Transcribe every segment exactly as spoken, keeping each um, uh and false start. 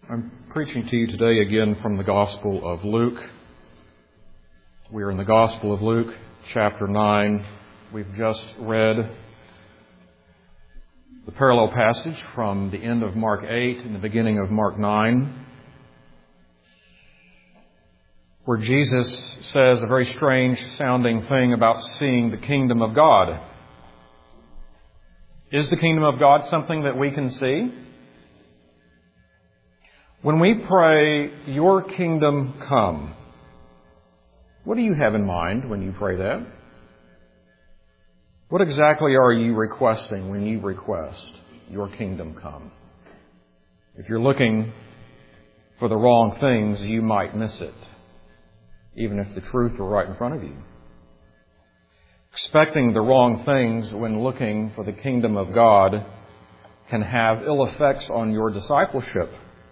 I'm preaching to you today again from the Gospel of Luke. We are in the Gospel of Luke, chapter nine. We've just read the parallel passage from the end of Mark eight and the beginning of Mark nine, where Jesus says a very strange sounding thing about seeing the kingdom of God. Is the kingdom of God something that we can see? When we pray, "Your kingdom come," what do you have in mind when you pray that? What exactly are you requesting when you request, "Your kingdom come"? If you're looking for the wrong things, you might miss it, even if the truth were right in front of you. Expecting the wrong things when looking for the kingdom of God can have ill effects on your discipleship.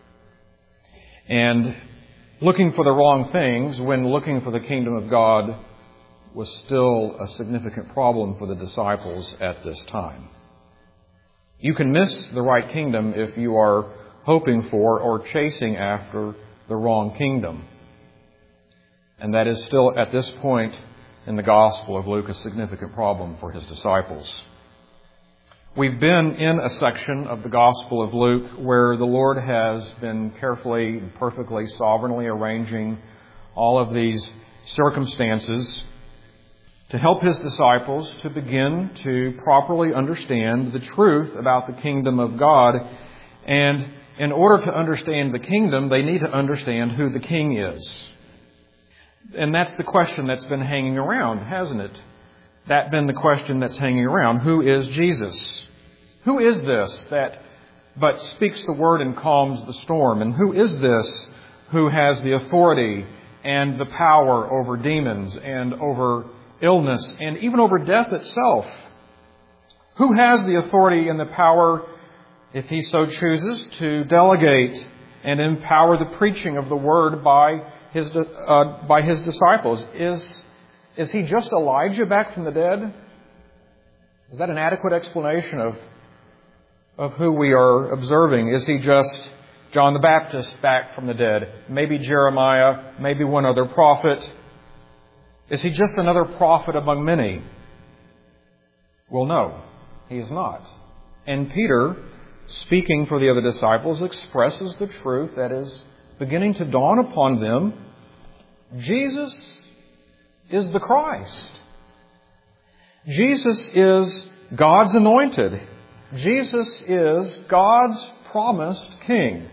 And looking for the wrong things when looking for the kingdom of God was still a significant problem for the disciples at this time. You can miss the right kingdom if you are hoping for or chasing after the wrong kingdom. And that is still, at this point in the Gospel of Luke, a significant problem for his disciples. We've been in a section of the Gospel of Luke where the Lord has been carefully and perfectly, sovereignly arranging all of these circumstances to help his disciples to begin to properly understand the truth about the kingdom of God. And in order to understand the kingdom, they need to understand who the king is. And that's the question that's been hanging around, hasn't it? That's been the question that's hanging around. Who is Jesus? Who is this that but speaks the word and calms the storm? And who is this who has the authority and the power over demons and over illness and even over death itself? Who has the authority and the power, if he so chooses, to delegate and empower the preaching of the word by his uh, by his disciples? Is is he just Elijah back from the dead? Is that an adequate explanation of of who we are observing? Is he just John the Baptist back from the dead? Maybe Jeremiah, maybe one other prophet. Is he just another prophet among many? Well, no, he is not. And Peter, speaking for the other disciples, expresses the truth that is beginning to dawn upon them. Jesus is the Christ. Jesus is God's anointed. Jesus is God's promised king.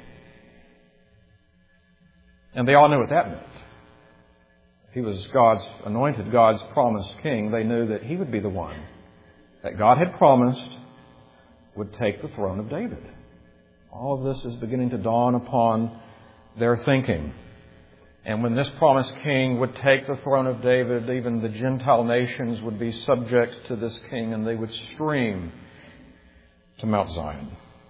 And they all knew what that meant. If he was God's anointed, God's promised king, they knew that he would be the one that God had promised would take the throne of David. All of this is beginning to dawn upon their thinking. And when this promised king would take the throne of David, even the Gentile nations would be subject to this king, and they would stream to Mount Zion.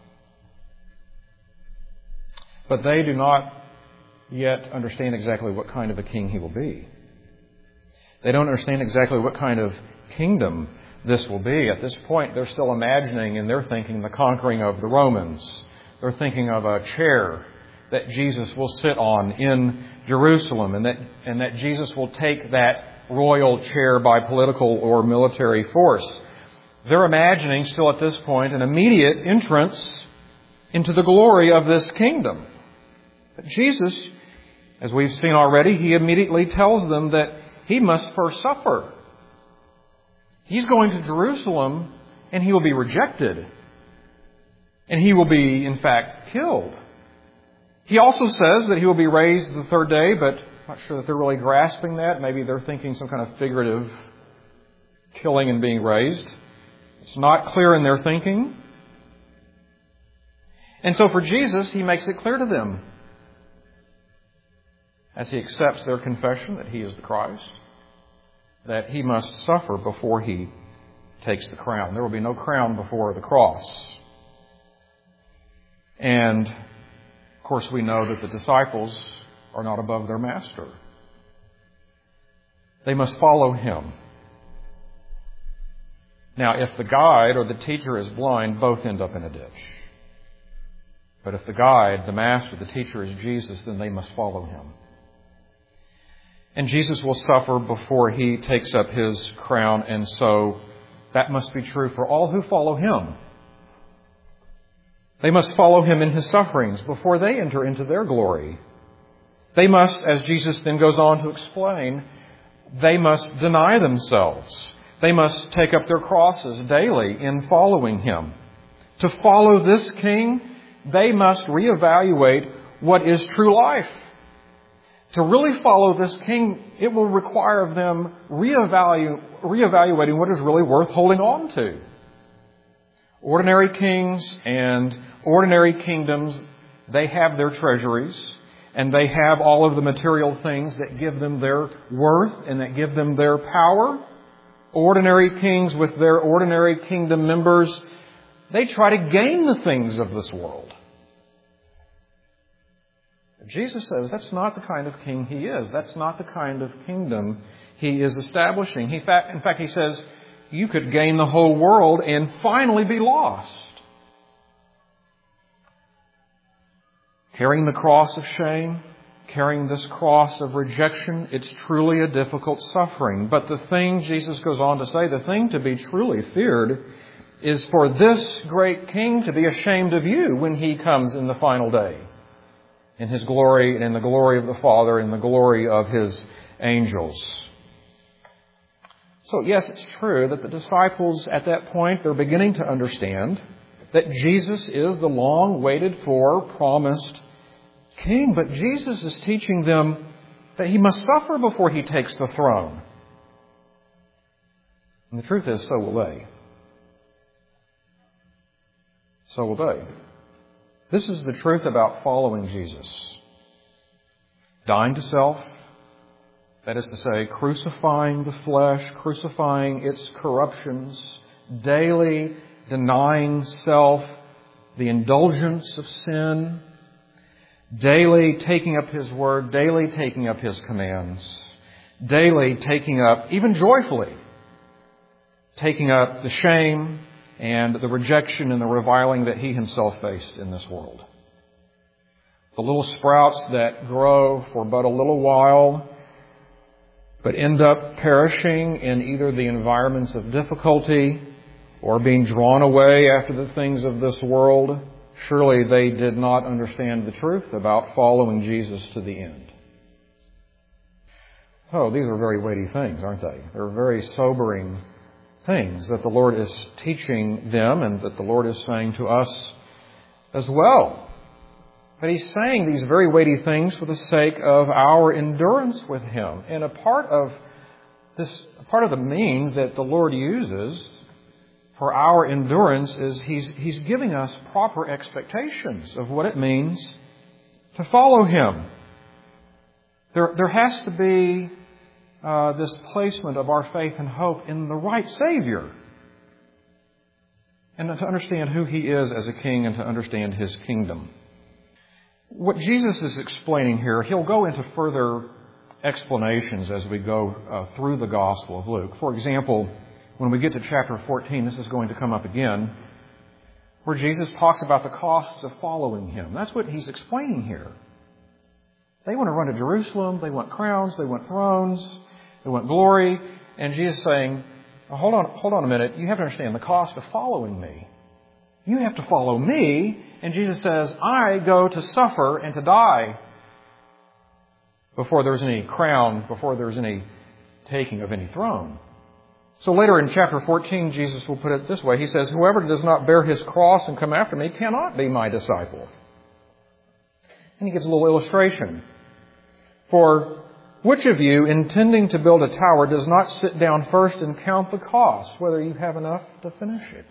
But they do not yet understand exactly what kind of a king he will be. They don't understand exactly what kind of kingdom this will be. At this point, they're still imagining in their thinking the conquering of the Romans. They're thinking of a chair that Jesus will sit on in Jerusalem, and that and that Jesus will take that royal chair by political or military force. They're imagining still at this point an immediate entrance into the glory of this kingdom. But Jesus, as we've seen already, he immediately tells them that he must first suffer. He's going to Jerusalem and he will be rejected. And he will be, in fact, killed. He also says that he will be raised the third day, but I'm not sure that they're really grasping that. Maybe they're thinking some kind of figurative killing and being raised. It's not clear in their thinking. And so for Jesus, he makes it clear to them, as he accepts their confession that he is the Christ, that he must suffer before he takes the crown. There will be no crown before the cross. And, of course, we know that the disciples are not above their master. They must follow him. Now, if the guide or the teacher is blind, both end up in a ditch. But if the guide, the master, the teacher is Jesus, then they must follow him. And Jesus will suffer before he takes up his crown, and so that must be true for all who follow him. They must follow him in his sufferings before they enter into their glory. They must, as Jesus then goes on to explain, they must deny themselves. They must take up their crosses daily in following him. To follow this King, they must reevaluate what is true life. To really follow this King, it will require of them reevalu- reevaluating what is really worth holding on to. Ordinary kings and ordinary kingdoms, they have their treasuries, and they have all of the material things that give them their worth and that give them their power. Ordinary kings with their ordinary kingdom members, they try to gain the things of this world. Jesus says that's not the kind of king he is. That's not the kind of kingdom he is establishing. He, in fact, he says you could gain the whole world and finally be lost. Carrying the cross of shame, carrying this cross of rejection, it's truly a difficult suffering. But the thing, Jesus goes on to say, the thing to be truly feared is for this great King to be ashamed of you when he comes in the final day, in his glory and in the glory of the Father and the glory of his angels. So yes, it's true that the disciples at that point, they're beginning to understand that Jesus is the long-waited for, promised King. But Jesus is teaching them that he must suffer before he takes the throne. And the truth is, so will they. So will they. This is the truth about following Jesus. Dying to self, that is to say, crucifying the flesh, crucifying its corruptions, daily denying self, the indulgence of sin, daily taking up his word, daily taking up his commands, daily taking up, even joyfully, taking up the shame and the rejection and the reviling that he himself faced in this world. The little sprouts that grow for but a little while, but end up perishing in either the environments of difficulty or being drawn away after the things of this world, surely they did not understand the truth about following Jesus to the end. Oh, these are very weighty things, aren't they? They're very sobering things that the Lord is teaching them and that the Lord is saying to us as well. But he's saying these very weighty things for the sake of our endurance with him. And a part of this, a part of the means that the Lord uses for our endurance is he's, he's giving us proper expectations of what it means to follow him. There, there has to be uh, this placement of our faith and hope in the right Savior. And to understand who he is as a king and to understand his kingdom. What Jesus is explaining here, he'll go into further explanations as we go uh, through the Gospel of Luke. For example, when we get to chapter fourteen, this is going to come up again, where Jesus talks about the costs of following him. That's what he's explaining here. They want to run to Jerusalem. They want crowns. They want thrones. They want glory. And Jesus is saying, oh, hold on, hold on a minute. You have to understand the cost of following me. You have to follow me. And Jesus says, I go to suffer and to die before there's any crown, before there's any taking of any throne. So later in chapter fourteen, Jesus will put it this way. He says, whoever does not bear his cross and come after me cannot be my disciple. And he gives a little illustration. For which of you, intending to build a tower, does not sit down first and count the cost, whether you have enough to finish it?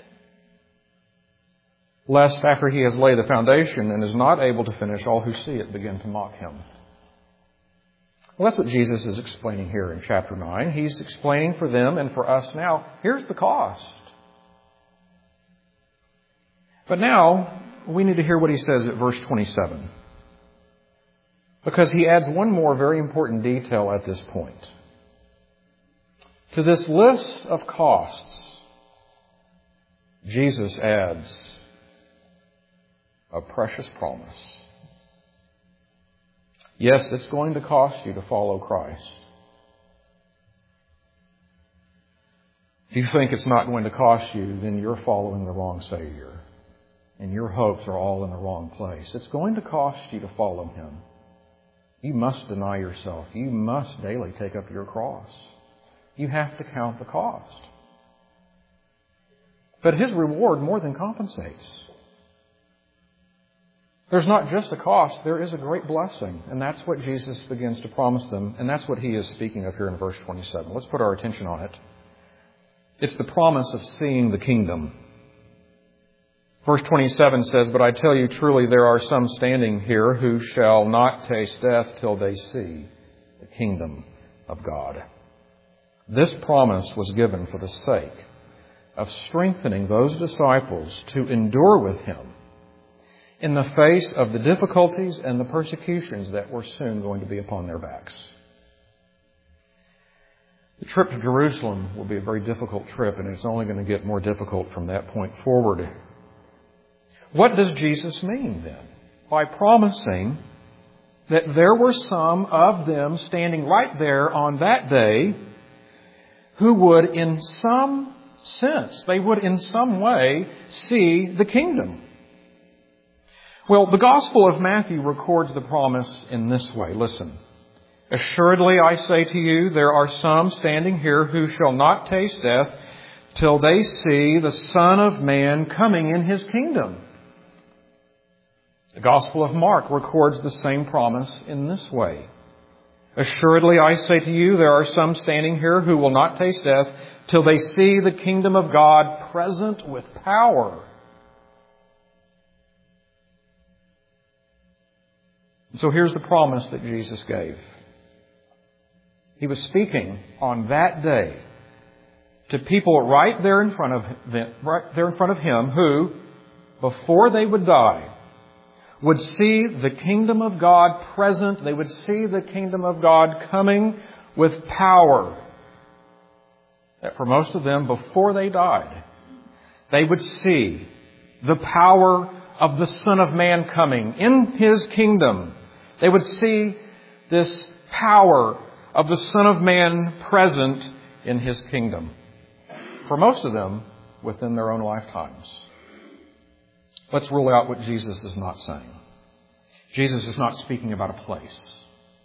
Lest after he has laid the foundation and is not able to finish, all who see it begin to mock him. Well, that's what Jesus is explaining here in chapter nine. He's explaining for them and for us now, here's the cost. But now, we need to hear what he says at verse twenty-seven. Because he adds one more very important detail at this point. To this list of costs, Jesus adds a precious promise. Yes, it's going to cost you to follow Christ. If you think it's not going to cost you, then you're following the wrong Savior. And your hopes are all in the wrong place. It's going to cost you to follow Him. You must deny yourself. You must daily take up your cross. You have to count the cost. But His reward more than compensates. There's not just a cost, there is a great blessing. And that's what Jesus begins to promise them. And that's what He is speaking of here in verse twenty-seven. Let's put our attention on it. It's the promise of seeing the kingdom. Verse twenty-seven says, "But I tell you truly, there are some standing here who shall not taste death till they see the kingdom of God." This promise was given for the sake of strengthening those disciples to endure with Him in the face of the difficulties and the persecutions that were soon going to be upon their backs. The trip to Jerusalem will be a very difficult trip, and it's only going to get more difficult from that point forward. What does Jesus mean then by promising that there were some of them standing right there on that day who would in some sense, they would in some way see the kingdom? Well, the Gospel of Matthew records the promise in this way. Listen. "Assuredly, I say to you, there are some standing here who shall not taste death till they see the Son of Man coming in His kingdom." The Gospel of Mark records the same promise in this way. "Assuredly, I say to you, there are some standing here who will not taste death till they see the kingdom of God present with power." So here's the promise that Jesus gave. He was speaking on that day to people right there in front of them, right there in front of Him who, before they would die, would see the kingdom of God present. They would see the kingdom of God coming with power. That for most of them, before they died, they would see the power of the Son of Man coming in His kingdom. They would see this power of the Son of Man present in His kingdom. For most of them, within their own lifetimes. Let's rule out what Jesus is not saying. Jesus is not speaking about a place.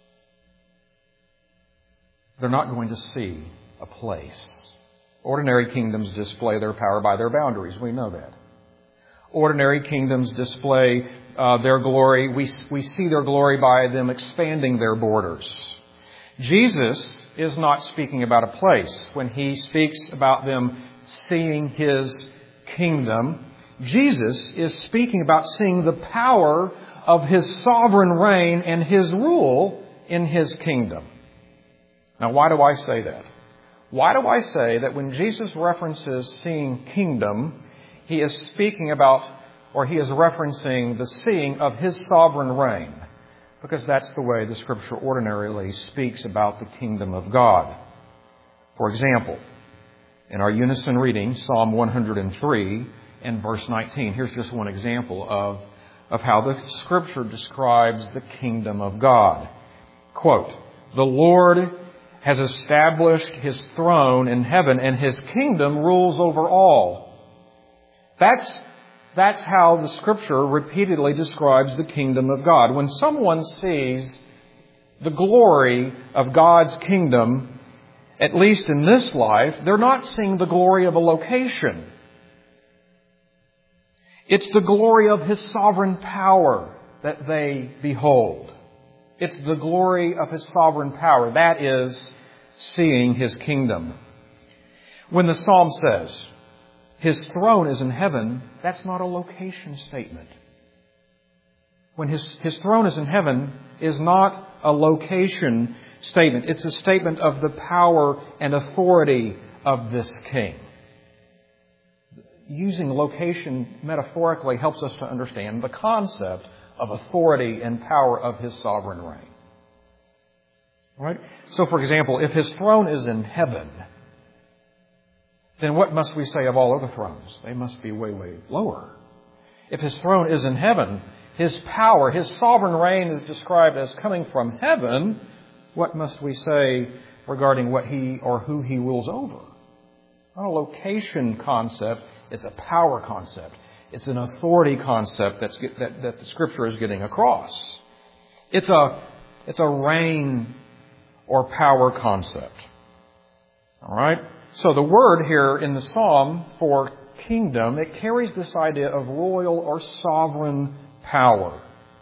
They're not going to see a place. Ordinary kingdoms display their power by their boundaries. We know that. Ordinary kingdoms display uh, their glory. We, we see their glory by them expanding their borders. Jesus is not speaking about a place. When He speaks about them seeing His kingdom, Jesus is speaking about seeing the power of His sovereign reign and His rule in His kingdom. Now, why do I say that? Why do I say that when Jesus references seeing kingdom, He is speaking about, or He is referencing the seeing of His sovereign reign? Because that's the way the Scripture ordinarily speaks about the kingdom of God. For example, in our unison reading, Psalm one hundred three and verse nineteen, here's just one example of, of how the Scripture describes the kingdom of God. Quote, "The Lord has established His throne in heaven, and His kingdom rules over all." That's That's how the Scripture repeatedly describes the kingdom of God. When someone sees the glory of God's kingdom, at least in this life, they're not seeing the glory of a location. It's the glory of His sovereign power that they behold. It's the glory of His sovereign power. That is seeing His kingdom. When the Psalm says, His throne is in heaven, that's not a location statement. When His, His throne is in heaven is not a location statement. It's a statement of the power and authority of this King. Using location metaphorically helps us to understand the concept of authority and power of His sovereign reign. Right? So, for example, if His throne is in heaven, then what must we say of all other thrones? They must be way, way lower. if His throne is in heaven, His power, His sovereign reign is described as coming from heaven, what must we say regarding what He or who He rules over? Not a location concept, it's a power concept. It's an authority concept that's, that, that the Scripture is getting across. It's a, it's a reign or power concept. All right? So the word here in the Psalm for kingdom, it carries this idea of royal or sovereign power.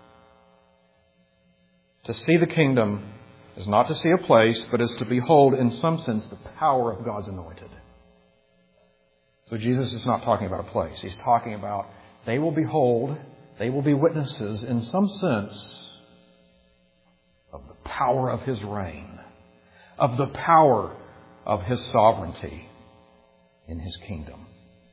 To see the kingdom is not to see a place, but is to behold, in some sense, the power of God's anointed. So Jesus is not talking about a place. He's talking about they will behold, they will be witnesses, in some sense, of the power of His reign, of the power of His sovereignty in His kingdom.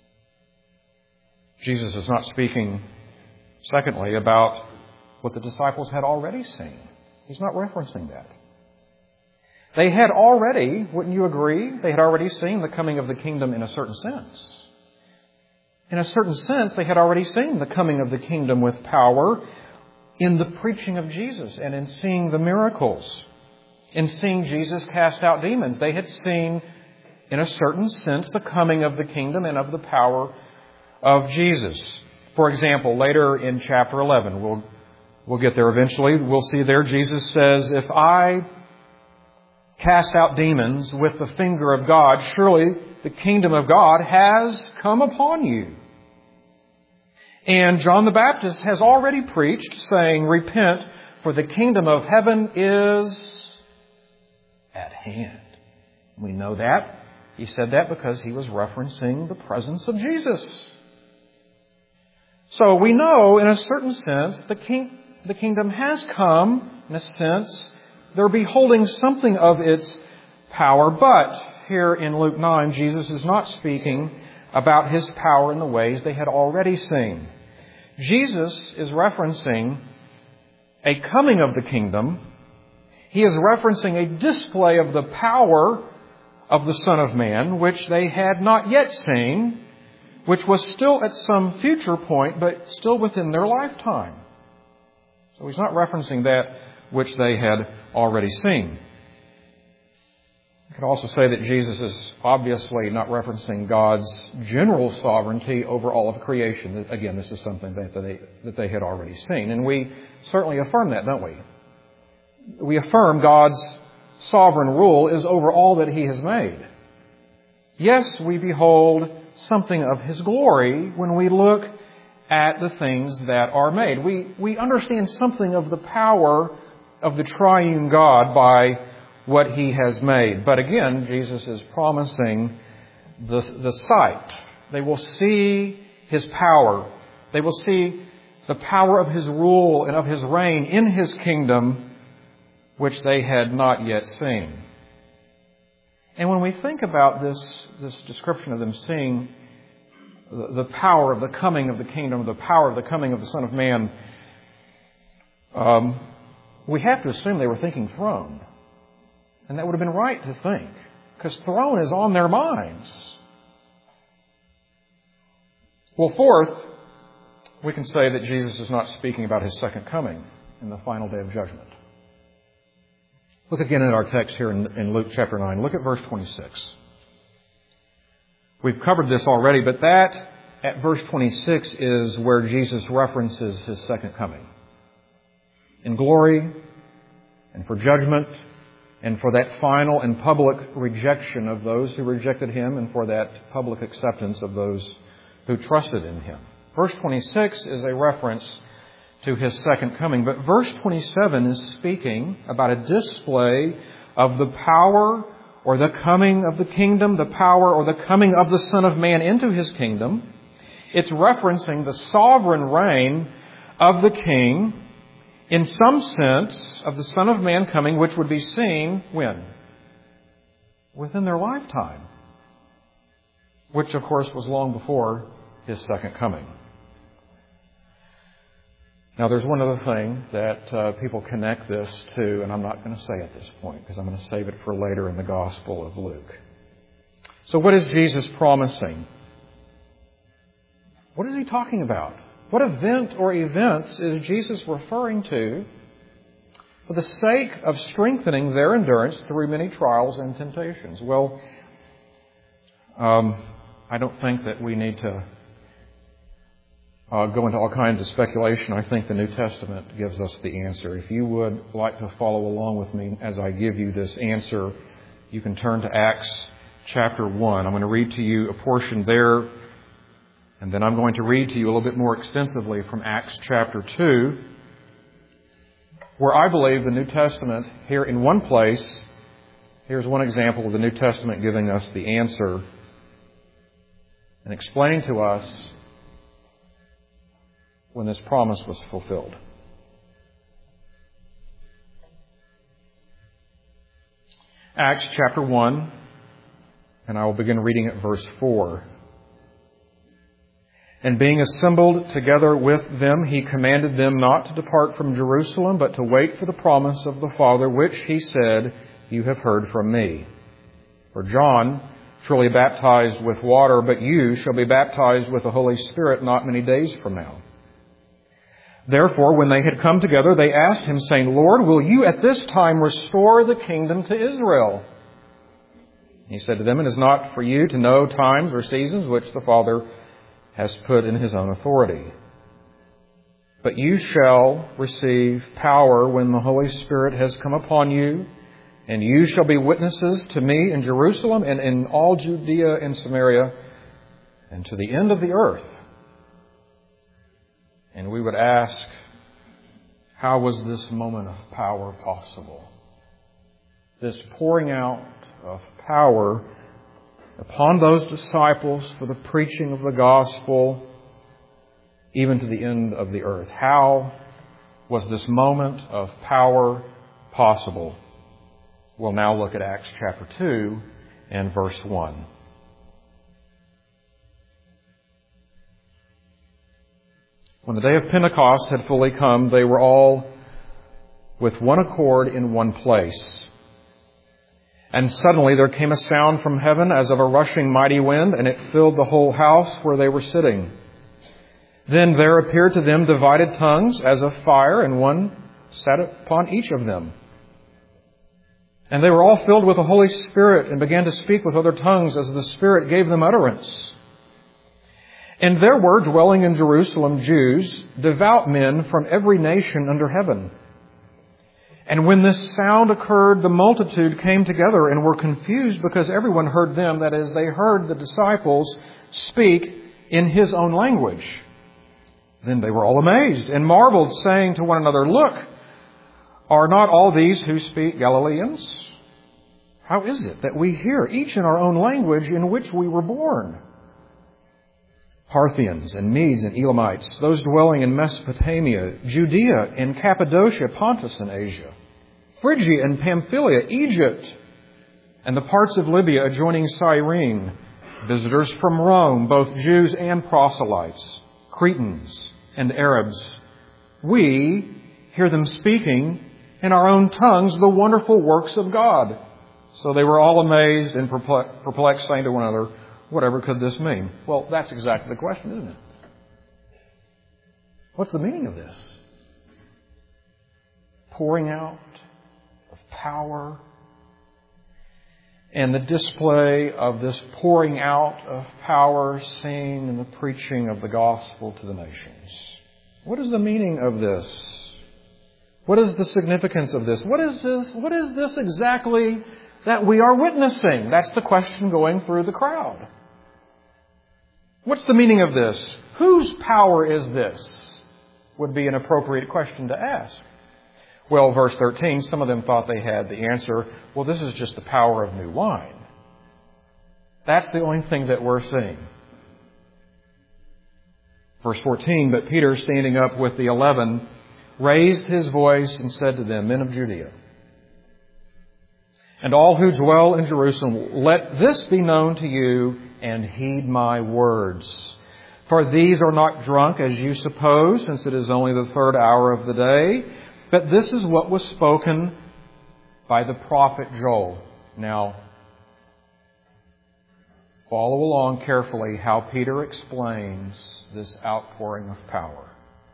Jesus is not speaking, secondly, about what the disciples had already seen. He's not referencing that. They had already, wouldn't you agree, they had already seen the coming of the kingdom in a certain sense. In a certain sense, they had already seen the coming of the kingdom with power in the preaching of Jesus and in seeing the miracles. In seeing Jesus cast out demons, they had seen, in a certain sense, the coming of the kingdom and of the power of Jesus. For example, later in chapter eleven, we'll, we'll get there eventually, we'll see there Jesus says, if I cast out demons with the finger of God, surely the kingdom of God has come upon you. And John the Baptist has already preached, saying, repent, for the kingdom of heaven is at hand. We know that. He said that because he was referencing the presence of Jesus. So we know, in a certain sense, the, king, the kingdom has come, in a sense. They're beholding something of its power. But here in Luke nine, Jesus is not speaking about His power in the ways they had already seen. Jesus is referencing a coming of the kingdom. He is referencing a display of the power of the Son of Man, which they had not yet seen, which was still at some future point, but still within their lifetime. So He's not referencing that which they had already seen. I could also say that Jesus is obviously not referencing God's general sovereignty over all of creation. Again, this is something that they, that they had already seen. And we certainly affirm that, don't we? We affirm God's sovereign rule is over all that He has made. Yes, we behold something of His glory when we look at the things that are made. We, we understand something of the power of the triune God by what He has made. But again, Jesus is promising the, the sight. They will see His power. They will see the power of His rule and of His reign in His kingdom, which they had not yet seen. And when we think about this, this description of them seeing the, the power of the coming of the kingdom, the power of the coming of the Son of Man, um, we have to assume they were thinking throne. And that would have been right to think, because throne is on their minds. Well, fourth, we can say that Jesus is not speaking about His second coming in the final day of judgment. Look again at our text here in, in Luke chapter nine. Look at verse twenty-six. We've covered this already, but that at verse twenty-six is where Jesus references His second coming. In glory and for judgment and for that final and public rejection of those who rejected Him and for that public acceptance of those who trusted in Him. Verse twenty-six is a reference to His second coming. But verse twenty-seven is speaking about a display of the power or the coming of the kingdom, the power or the coming of the Son of Man into His kingdom. It's referencing the sovereign reign of the King, in some sense, of the Son of Man coming, which would be seen when? Within their lifetime. Which, of course, was long before His second coming. Now, there's one other thing that uh, people connect this to, and I'm not going to say at this point, because I'm going to save it for later in the Gospel of Luke. So what is Jesus promising? What is He talking about What event or events is Jesus referring to for the sake of strengthening their endurance through many trials and temptations? Well, um, I don't think that we need to uh, go into all kinds of speculation. I think the New Testament gives us the answer. If you would like to follow along with me as I give you this answer, you can turn to Acts chapter one. I'm going to read to you a portion there, and then I'm going to read to you a little bit more extensively from Acts chapter two, where I believe the New Testament, here in one place, here's one example of the New Testament giving us the answer and explaining to us when this promise was fulfilled. Acts chapter one, and I will begin reading at verse four. And being assembled together with them, he commanded them not to depart from Jerusalem, but to wait for the promise of the Father, which he said, you have heard from me. For John truly baptized with water, but you shall be baptized with the Holy Spirit not many days from now. Therefore, when they had come together, they asked him, saying, Lord, will you at this time restore the kingdom to Israel? He said to them, it is not for you to know times or seasons which the Father has put in his own authority. But you shall receive power when the Holy Spirit has come upon you, and you shall be witnesses to me in Jerusalem and in all Judea and Samaria and to the end of the earth. And we would ask, how was this moment of power possible? This pouring out of power upon those disciples for the preaching of the gospel, even to the end of the earth. How was this moment of power possible? We'll now look at Acts chapter two and verse one. When the day of Pentecost had fully come, they were all with one accord in one place. And suddenly there came a sound from heaven as of a rushing mighty wind, and it filled the whole house where they were sitting. Then there appeared to them divided tongues as of fire, and one sat upon each of them. And they were all filled with the Holy Spirit and began to speak with other tongues as the Spirit gave them utterance. And there were dwelling in Jerusalem Jews, devout men from every nation under heaven. And when this sound occurred, the multitude came together and were confused because everyone heard them, that is, they heard the disciples speak in his own language. Then they were all amazed and marveled, saying to one another, look, are not all these who speak Galileans? How is it that we hear each in our own language in which we were born? Parthians and Medes and Elamites, those dwelling in Mesopotamia, Judea and Cappadocia, Pontus and Asia, Phrygia and Pamphylia, Egypt, and the parts of Libya adjoining Cyrene, visitors from Rome, both Jews and proselytes, Cretans and Arabs. We hear them speaking in our own tongues the wonderful works of God. So they were all amazed and perplexed, saying to one another, whatever could this mean? Well, that's exactly the question, isn't it? What's the meaning of this? Pouring out of power and the display of this pouring out of power seen in the preaching of the gospel to the nations. What is the meaning of this? What is the significance of this? What is this? What is this exactly that we are witnessing? That's the question going through the crowd. What's the meaning of this? Whose power is this? Would be an appropriate question to ask. Well, verse thirteen, some of them thought they had the answer. Well, this is just the power of new wine. That's the only thing that we're seeing. Verse fourteen, but Peter, standing up with the eleven, raised his voice and said to them, men of Judea, and all who dwell in Jerusalem, let this be known to you, and heed my words. For these are not drunk, as you suppose, since it is only the third hour of the day. But this is what was spoken by the prophet Joel. Now, follow along carefully how Peter explains this outpouring of power.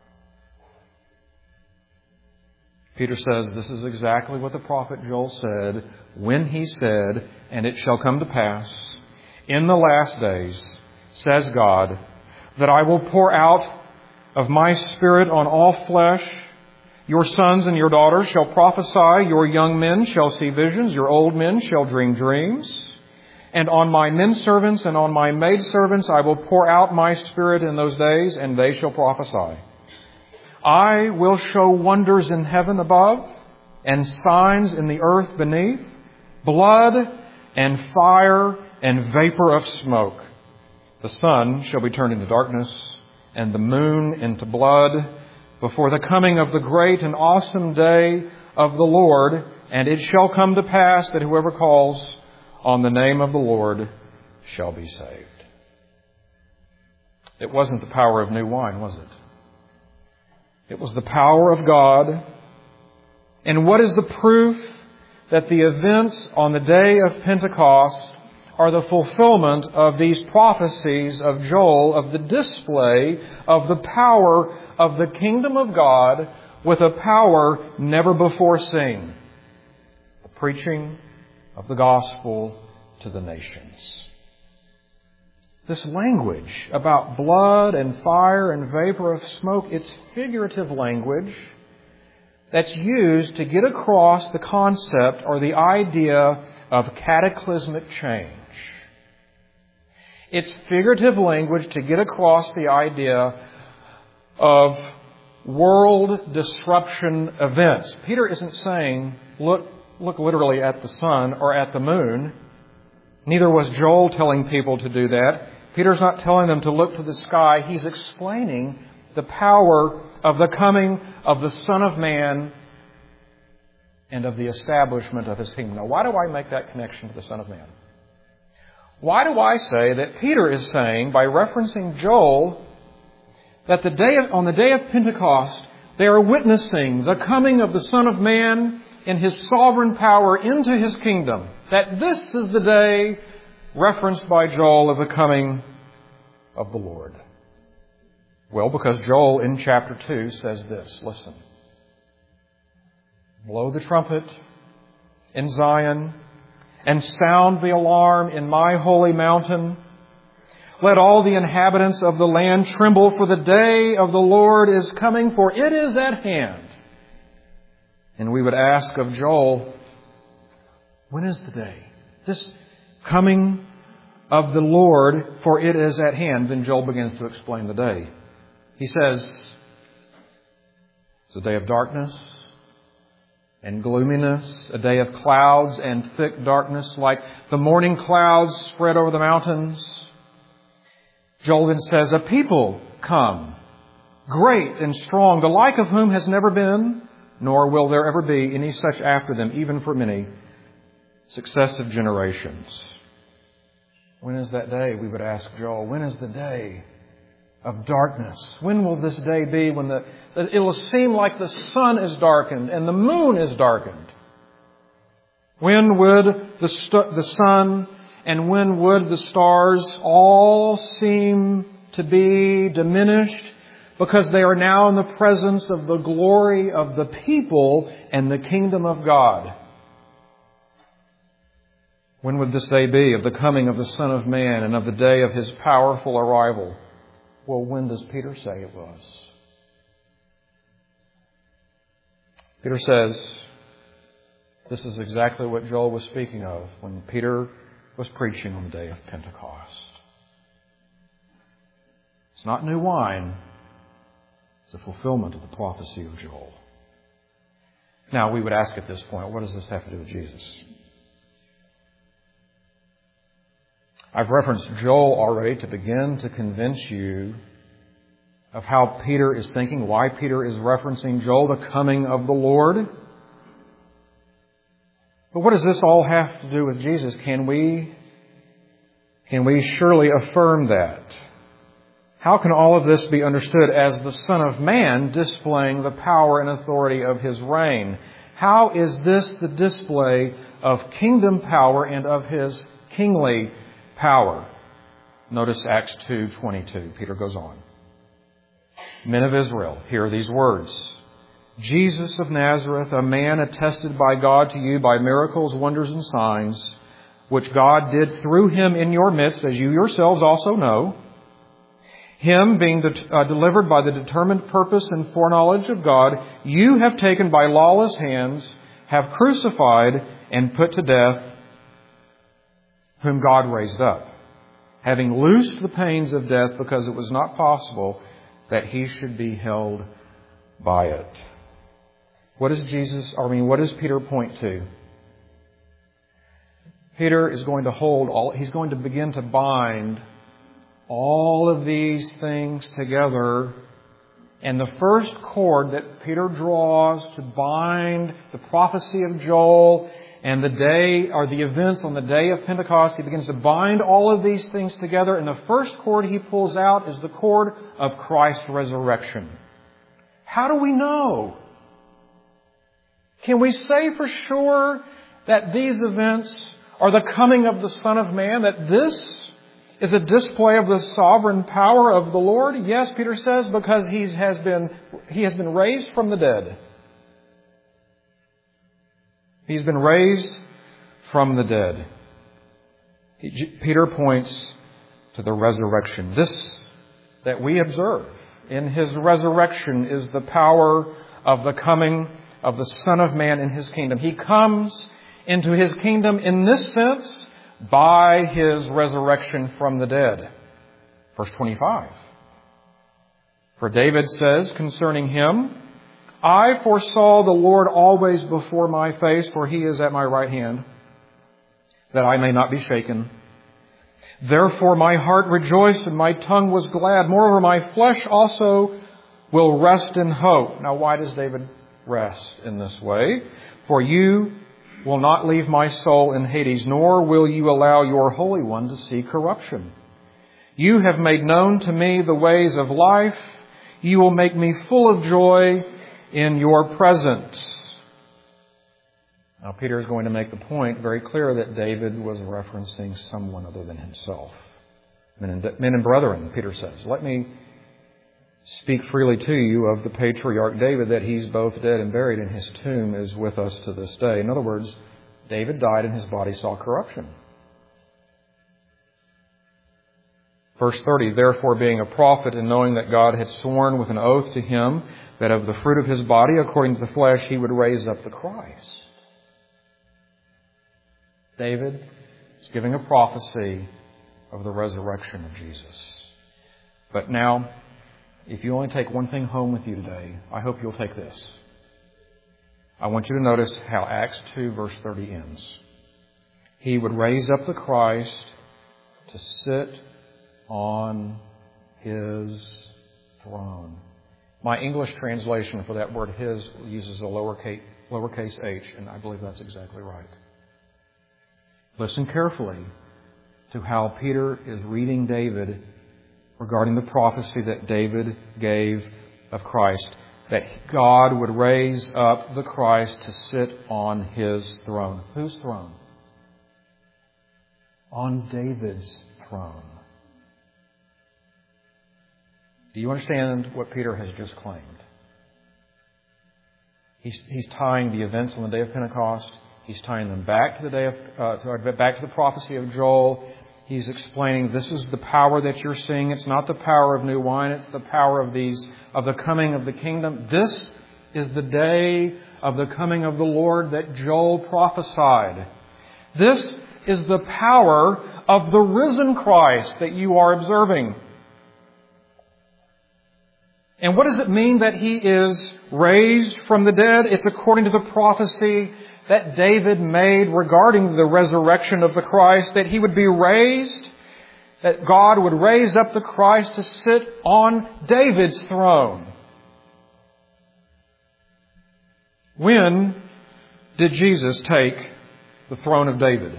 Peter says this is exactly what the prophet Joel said when he said, "And it shall come to pass in the last days, says God, that I will pour out of my Spirit on all flesh. Your sons and your daughters shall prophesy, your young men shall see visions, your old men shall dream dreams. And on my men servants and on my maid servants I will pour out my Spirit in those days, and they shall prophesy. I will show wonders in heaven above and signs in the earth beneath, blood and fire and vapor of smoke. The sun shall be turned into darkness and the moon into blood before the coming of the great and awesome day of the Lord. And it shall come to pass that whoever calls on the name of the Lord shall be saved." It wasn't the power of new wine, was it? It was the power of God. And what is the proof that the events on the day of Pentecost are the fulfillment of these prophecies of Joel, of the display of the power of the kingdom of God with a power never before seen? The preaching of the gospel to the nations. This language about blood and fire and vapor of smoke, it's figurative language that's used to get across the concept or the idea of cataclysmic change. It's figurative language to get across the idea of world disruption events. Peter isn't saying, look, look literally at the sun or at the moon. Neither was Joel telling people to do that. Peter's not telling them to look to the sky. He's explaining the power of the coming of the Son of Man and of the establishment of His kingdom. Now, why do I make that connection to the Son of Man? Why do I say that Peter is saying, by referencing Joel, that the day of, on the day of Pentecost, they are witnessing the coming of the Son of Man in His sovereign power into His kingdom? That this is the day referenced by Joel of the coming of the Lord. Well, because Joel in chapter two says this. Listen. "Blow the trumpet in Zion and sound the alarm in my holy mountain. Let all the inhabitants of the land tremble, for the day of the Lord is coming, for it is at hand." And we would ask of Joel, when is the day? This coming of the Lord, for it is at hand. Then Joel begins to explain the day. He says, it's a day of darkness and gloominess, a day of clouds and thick darkness, like the morning clouds spread over the mountains. Joel then says, "A people come, great and strong, the like of whom has never been, nor will there ever be any such after them, even for many successive generations." When is that day? We would ask Joel. When is the day of darkness? When will this day be when the, it will seem like the sun is darkened and the moon is darkened? When would the, st- the sun and when would the stars all seem to be diminished because they are now in the presence of the glory of the people and the kingdom of God? When would this day be of the coming of the Son of Man and of the day of His powerful arrival? Well, when does Peter say it was? Peter says this is exactly what Joel was speaking of when Peter was preaching on the day of Pentecost. It's not new wine. It's a fulfillment of the prophecy of Joel. Now, we would ask at this point, what does this have to do with Jesus? I've referenced Joel already to begin to convince you of how Peter is thinking, why Peter is referencing Joel, the coming of the Lord. But what does this all have to do with Jesus? Can we, can we surely affirm that? How can all of this be understood as the Son of Man displaying the power and authority of His reign? How is this the display of kingdom power and of His kingly power? Notice Acts two twenty-two. Peter goes on. Men of Israel, hear these words. Jesus of Nazareth, a man attested by God to you by miracles, wonders, and signs, which God did through him in your midst, as you yourselves also know. Him being de- uh, delivered by the determined purpose and foreknowledge of God, you have taken by lawless hands, have crucified and put to death, whom God raised up, having loosed the pains of death, because it was not possible that he should be held by it. What does Jesus, I mean, what does Peter point to? Peter is going to hold all, he's going to begin to bind all of these things together. And the first cord that Peter draws to bind the prophecy of Joel and the day, or the events on the day of Pentecost, he begins to bind all of these things together. And the first cord he pulls out is the cord of Christ's resurrection. How do we know? Can we say for sure that these events are the coming of the Son of Man, that this is a display of the sovereign power of the Lord? Yes, Peter says, because he has been, he has been raised from the dead. He's been raised from the dead. He, Peter points to the resurrection. This that we observe in his resurrection is the power of the coming of the Son of Man in his kingdom. He comes into his kingdom in this sense by his resurrection from the dead. Verse twenty-five. For David says concerning him, I foresaw the Lord always before my face, for he is at my right hand, that I may not be shaken. Therefore my heart rejoiced and my tongue was glad. Moreover, my flesh also will rest in hope. Now, why does David rest in this way? For you will not leave my soul in Hades, nor will you allow your Holy One to see corruption. You have made known to me the ways of life. You will make me full of joy in your presence. Now, Peter is going to make the point very clear that David was referencing someone other than himself. Men and, men and brethren, Peter says, let me speak freely to you of the patriarch David, that he's both dead and buried, and his tomb is with us to this day. In other words, David died and his body saw corruption. Verse thirty, therefore being a prophet and knowing that God had sworn with an oath to him that of the fruit of his body, according to the flesh, he would raise up the Christ. David is giving a prophecy of the resurrection of Jesus. But now, if you only take one thing home with you today, I hope you'll take this. I want you to notice how Acts two verse thirty ends. He would raise up the Christ to sit on his throne. My English translation for that word his uses a lowercase, lowercase h, and I believe that's exactly right. Listen carefully to how Peter is reading David regarding the prophecy that David gave of Christ, that God would raise up the Christ to sit on his throne. Whose throne? On David's throne. Do you understand what Peter has just claimed? He's, he's tying the events on the day of Pentecost. He's tying them back to the day of, uh, to, back to the prophecy of Joel. He's explaining this is the power that you're seeing. It's not the power of new wine. It's the power of these, of the coming of the kingdom. This is the day of the coming of the Lord that Joel prophesied. This is the power of the risen Christ that you are observing. And what does it mean that he is raised from the dead? It's according to the prophecy that David made regarding the resurrection of the Christ, that he would be raised, that God would raise up the Christ to sit on David's throne. When did Jesus take the throne of David?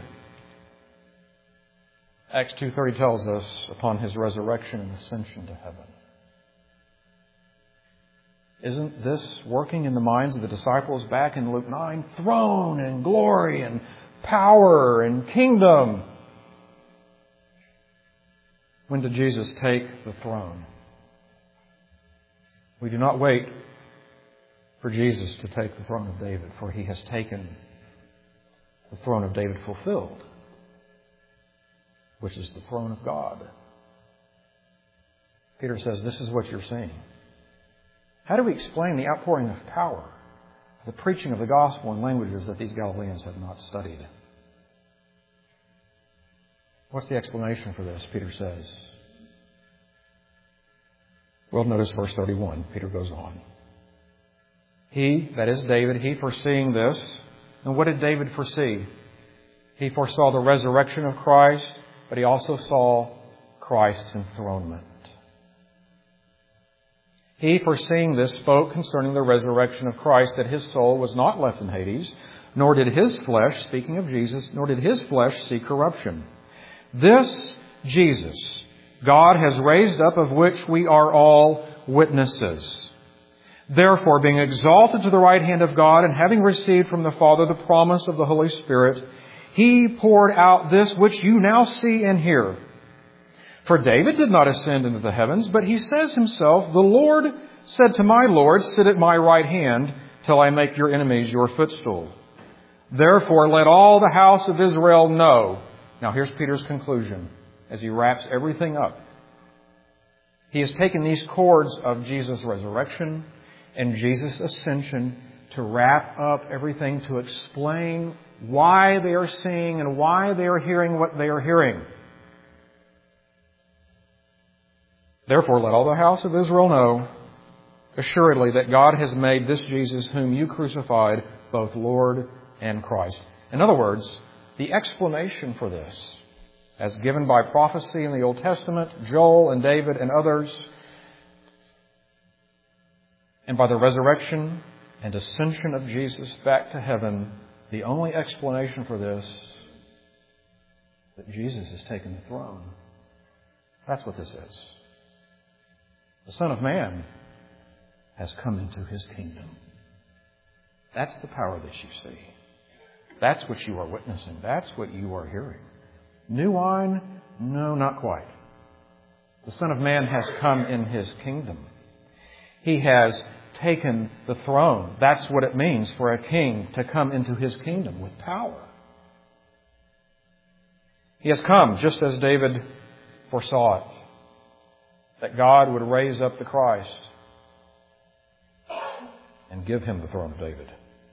Acts two thirty tells us upon his resurrection and ascension to heaven. Isn't this working in the minds of the disciples back in Luke nine? Throne and glory and power and kingdom. When did Jesus take the throne? We do not wait for Jesus to take the throne of David, for He has taken the throne of David fulfilled, which is the throne of God. Peter says, this is what you're seeing. How do we explain the outpouring of power, the preaching of the gospel in languages that these Galileans have not studied? What's the explanation for this? Peter says. Well, notice verse thirty-one. Peter goes on. He, that is David, he foreseeing this. And what did David foresee? He foresaw the resurrection of Christ, but he also saw Christ's enthronement. He, foreseeing this, spoke concerning the resurrection of Christ, that His soul was not left in Hades, nor did His flesh, speaking of Jesus, nor did His flesh see corruption. This Jesus God has raised up, of which we are all witnesses. Therefore, being exalted to the right hand of God, and having received from the Father the promise of the Holy Spirit, He poured out this which you now see and hear. For David did not ascend into the heavens, but he says himself, the Lord said to my Lord, sit at my right hand till I make your enemies your footstool. Therefore, let all the house of Israel know. Now here's Peter's conclusion as he wraps everything up. He has taken these chords of Jesus' resurrection and Jesus' ascension to wrap up everything, to explain why they are seeing and why they are hearing what they are hearing. Therefore, let all the house of Israel know assuredly that God has made this Jesus whom you crucified both Lord and Christ. In other words, the explanation for this, as given by prophecy in the Old Testament, Joel and David and others, and by the resurrection and ascension of Jesus back to heaven, the only explanation for this is that Jesus has taken the throne. That's what this is. The Son of Man has come into His kingdom. That's the power that you see. That's what you are witnessing. That's what you are hearing. New wine? No, not quite. The Son of Man has come in His kingdom. He has taken the throne. That's what it means for a king to come into his kingdom with power. He has come just as David foresaw it, that God would raise up the Christ and give Him the throne of David.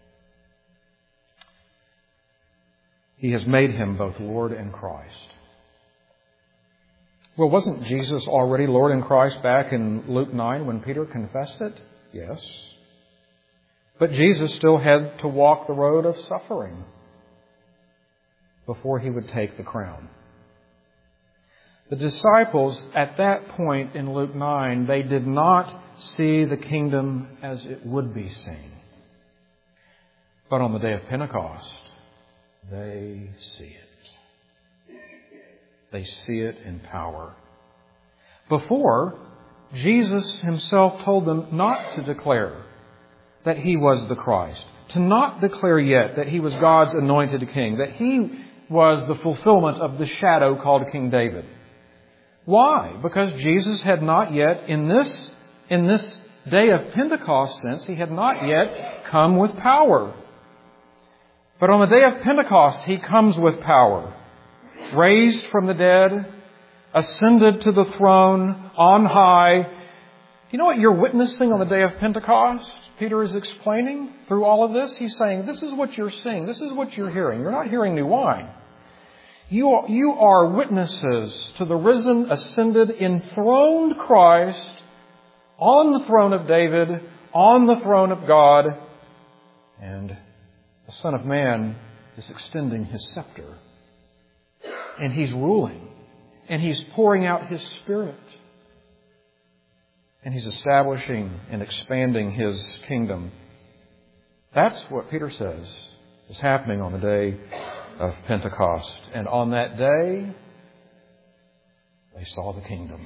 He has made Him both Lord and Christ. Well, wasn't Jesus already Lord and Christ back in Luke nine when Peter confessed it? Yes. But Jesus still had to walk the road of suffering before He would take the crown. The disciples at that point in Luke nine, they did not see the kingdom as it would be seen. But on the day of Pentecost, they see it. They see it in power. Before, Jesus Himself told them not to declare that He was the Christ, to not declare yet that He was God's anointed king, that He was the fulfillment of the shadow called King David. Why? Because Jesus had not yet, in this, in this day of Pentecost sense, He had not yet come with power. But on the day of Pentecost, He comes with power. Raised from the dead, ascended to the throne on high. Do you know what you're witnessing on the day of Pentecost? Peter is explaining through all of this. He's saying, this is what you're seeing. This is what you're hearing. You're not hearing new wine. You are, you are witnesses to the risen, ascended, enthroned Christ on the throne of David, on the throne of God. And the Son of Man is extending His scepter. And He's ruling. And He's pouring out His Spirit. And He's establishing and expanding His kingdom. That's what Peter says is happening on the day of Pentecost. And on that day, they saw the kingdom.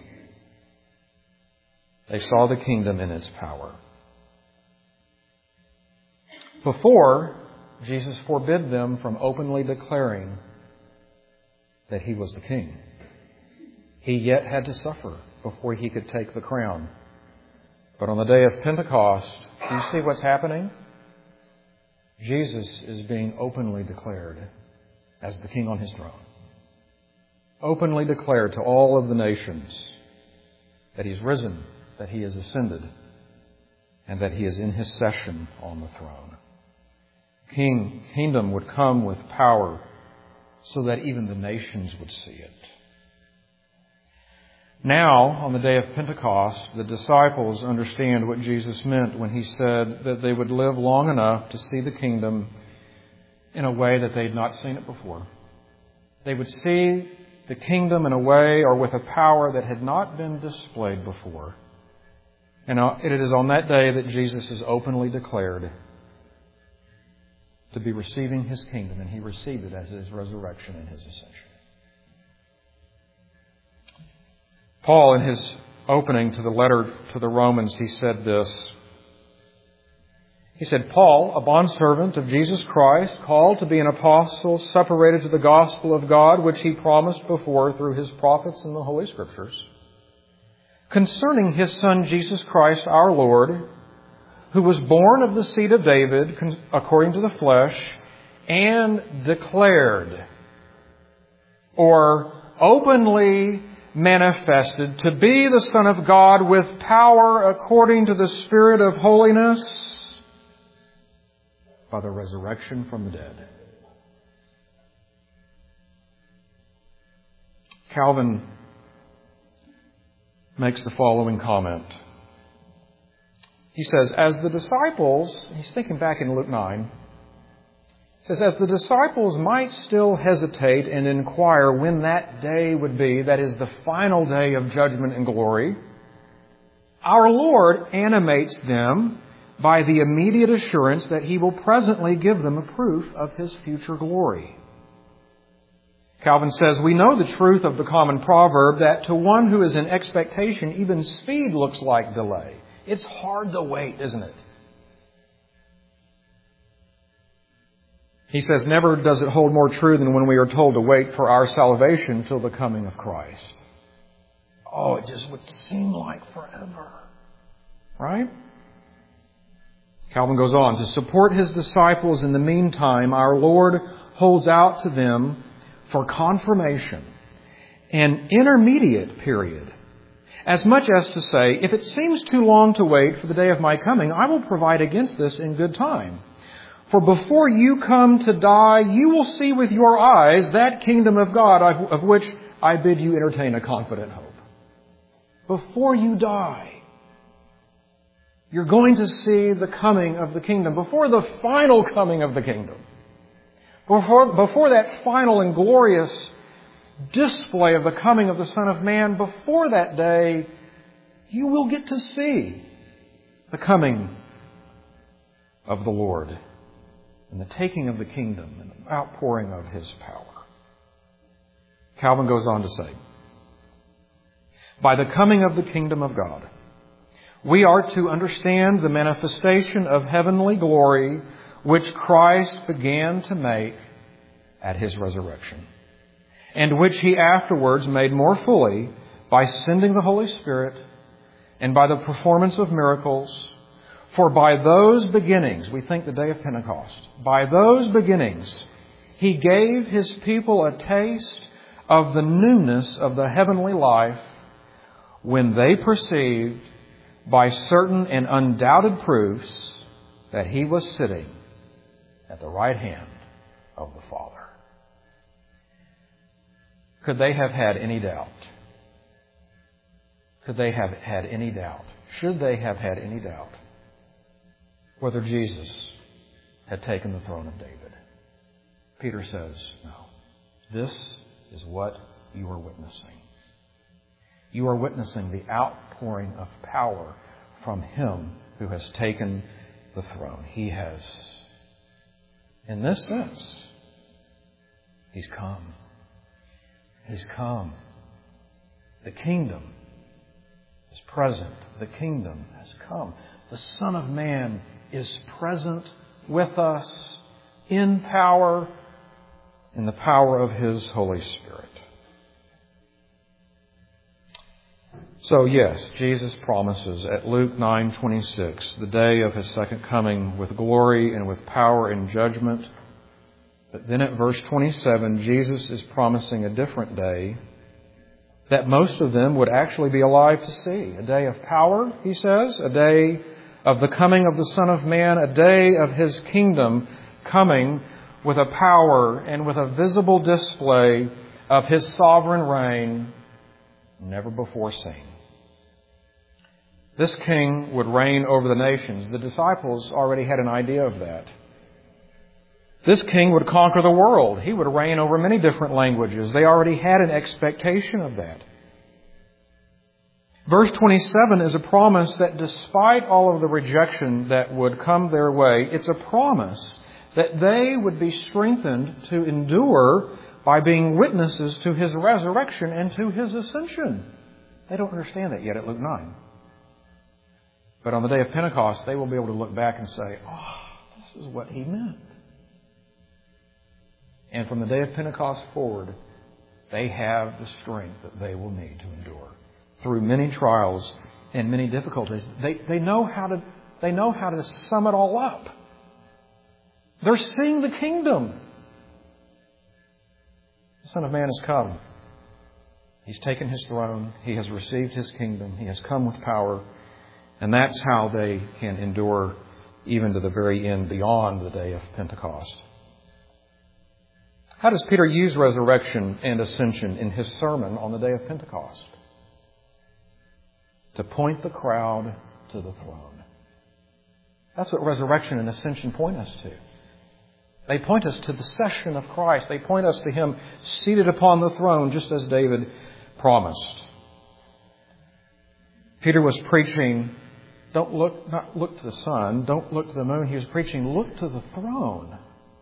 They saw the kingdom in its power. Before, Jesus forbid them from openly declaring that He was the king. He yet had to suffer before He could take the crown. But on the day of Pentecost, do you see what's happening? Jesus is being openly declared as the King on His throne. Openly declared to all of the nations that He's risen, that He has ascended, and that He is in His session on the throne. King, kingdom would come with power so that even the nations would see it. Now, on the day of Pentecost, the disciples understand what Jesus meant when He said that they would live long enough to see the kingdom in a way that they had not seen it before. They would see the kingdom in a way or with a power that had not been displayed before. And it is on that day that Jesus is openly declared to be receiving His kingdom, and He received it as His resurrection and His ascension. Paul, in his opening to the letter to the Romans, he said this. He said, Paul, a bondservant of Jesus Christ, called to be an apostle, separated to the gospel of God, which He promised before through His prophets in the Holy Scriptures, concerning His Son Jesus Christ our Lord, who was born of the seed of David according to the flesh, and declared, or openly manifested to be the Son of God with power according to the Spirit of holiness by the resurrection from the dead. Calvin makes the following comment. He says, as the disciples, he's thinking back in Luke nine, he says, as the disciples might still hesitate and inquire when that day would be, that is the final day of judgment and glory, our Lord animates them by the immediate assurance that He will presently give them a proof of His future glory. Calvin says, we know the truth of the common proverb that to one who is in expectation, even speed looks like delay. It's hard to wait, isn't it? He says, never does it hold more true than when we are told to wait for our salvation till the coming of Christ. Oh, it just would seem like forever. Right? Calvin goes on, to support his disciples in the meantime, our Lord holds out to them for confirmation an intermediate period, as much as to say, if it seems too long to wait for the day of my coming, I will provide against this in good time. For before you come to die, you will see with your eyes that kingdom of God of which I bid you entertain a confident hope. Before you die, you're going to see the coming of the kingdom, before the final coming of the kingdom. Before, before that final and glorious display of the coming of the Son of Man, before that day, you will get to see the coming of the Lord and the taking of the kingdom and the outpouring of His power. Calvin goes on to say, by the coming of the kingdom of God, we are to understand the manifestation of heavenly glory which Christ began to make at His resurrection, and which He afterwards made more fully by sending the Holy Spirit and by the performance of miracles. For by those beginnings, we think the day of Pentecost, by those beginnings, He gave His people a taste of the newness of the heavenly life when they perceived by certain and undoubted proofs that He was sitting at the right hand of the Father. Could they have had any doubt? Could they have had any doubt? Should they have had any doubt whether Jesus had taken the throne of David? Peter says, no. This is what you are witnessing. You are witnessing the outpouring of power from Him who has taken the throne. He has, in this sense, He's come. He's come. The kingdom is present. The kingdom has come. The Son of Man is present with us in power, in the power of His Holy Spirit. So yes, Jesus promises at Luke nine twenty-six the day of His second coming with glory and with power and judgment. But then at verse twenty-seven, Jesus is promising a different day that most of them would actually be alive to see. A day of power, He says, a day of the coming of the Son of Man, a day of His kingdom coming with a power and with a visible display of His sovereign reign never before seen. This King would reign over the nations. The disciples already had an idea of that. This King would conquer the world. He would reign over many different languages. They already had an expectation of that. Verse twenty-seven is a promise that despite all of the rejection that would come their way, it's a promise that they would be strengthened to endure by being witnesses to His resurrection and to His ascension. They don't understand that yet at Luke nine. But on the day of Pentecost, they will be able to look back and say, oh, this is what He meant. And from the day of Pentecost forward, they have the strength that they will need to endure through many trials and many difficulties. They, they know how to, they know how to sum it all up. They're seeing the kingdom. The Son of Man has come. He's taken His throne. He has received His kingdom. He has come with power. And that's how they can endure even to the very end beyond the day of Pentecost. How does Peter use resurrection and ascension in his sermon on the day of Pentecost? To point the crowd to the throne. That's what resurrection and ascension point us to. They point us to the session of Christ. They point us to Him seated upon the throne, just as David promised. Peter was preaching, don't look, not look to the sun, don't look to the moon. He was preaching, look to the throne.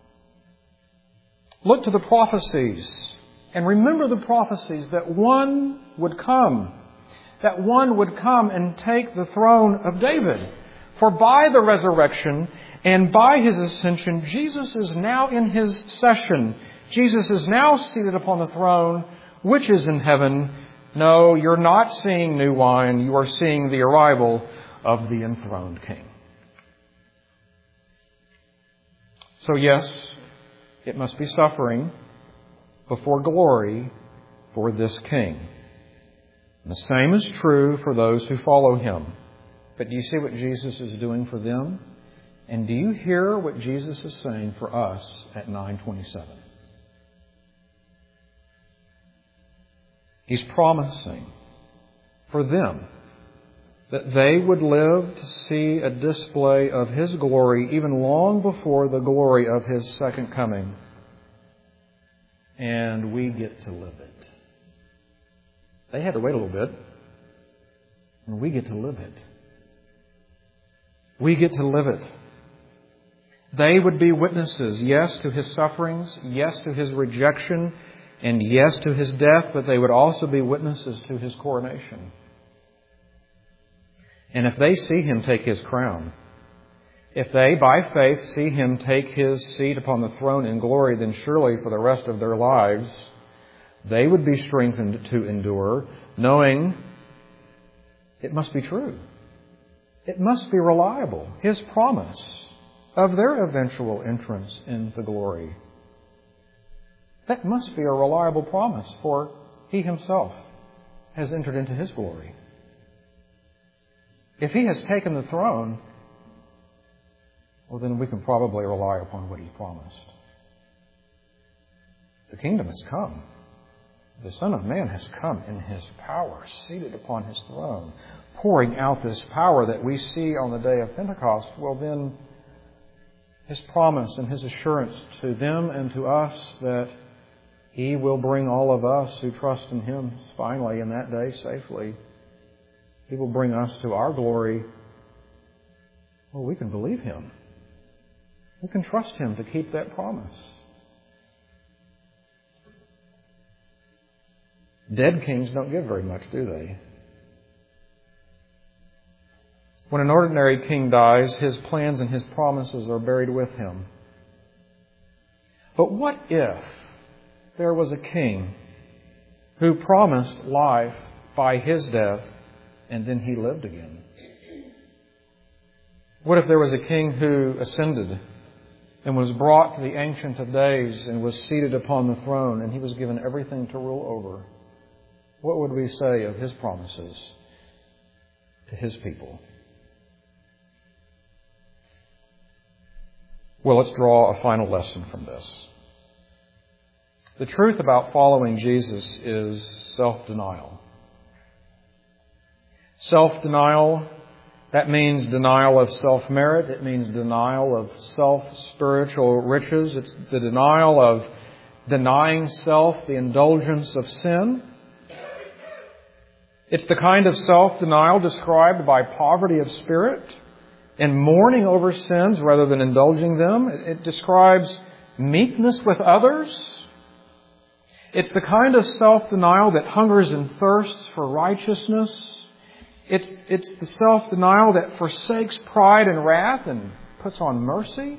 Look to the prophecies and remember the prophecies that one would come, that one would come and take the throne of David. For by the resurrection and by His ascension, Jesus is now in His session. Jesus is now seated upon the throne, which is in heaven. No, you're not seeing new wine. You are seeing the arrival of the enthroned King. So yes, it must be suffering before glory for this King. And the same is true for those who follow Him. But do you see what Jesus is doing for them? And do you hear what Jesus is saying for us at nine twenty-seven? He's promising for them that they would live to see a display of His glory even long before the glory of His second coming. And we get to live it. They had to wait a little bit. And we get to live it. We get to live it. They would be witnesses, yes, to His sufferings, yes, to His rejection, and yes, to His death, but they would also be witnesses to His coronation. And if they see Him take His crown, if they, by faith, see Him take His seat upon the throne in glory, then surely for the rest of their lives, they would be strengthened to endure, knowing it must be true. It must be reliable. His promise of their eventual entrance into glory. That must be a reliable promise, for He Himself has entered into His glory. If He has taken the throne, well, then we can probably rely upon what He promised. The kingdom has come. The Son of Man has come in His power, seated upon His throne, pouring out this power that we see on the day of Pentecost. Well, then, His promise and His assurance to them and to us that He will bring all of us who trust in Him finally in that day safely. He will bring us to our glory. Well, we can believe Him. We can trust Him to keep that promise. Dead kings don't give very much, do they? When an ordinary king dies, his plans and his promises are buried with him. But what if there was a king who promised life by his death and then He lived again? What if there was a king who ascended and was brought to the Ancient of Days and was seated upon the throne, and He was given everything to rule over? What would we say of His promises to His people? Well, let's draw a final lesson from this. The truth about following Jesus is self-denial. Self-denial, that means denial of self-merit. It means denial of self-spiritual riches. It's the denial of denying self, the indulgence of sin. It's the kind of self-denial described by poverty of spirit and mourning over sins rather than indulging them. It describes meekness with others. It's the kind of self-denial that hungers and thirsts for righteousness. It's, it's the self-denial that forsakes pride and wrath and puts on mercy.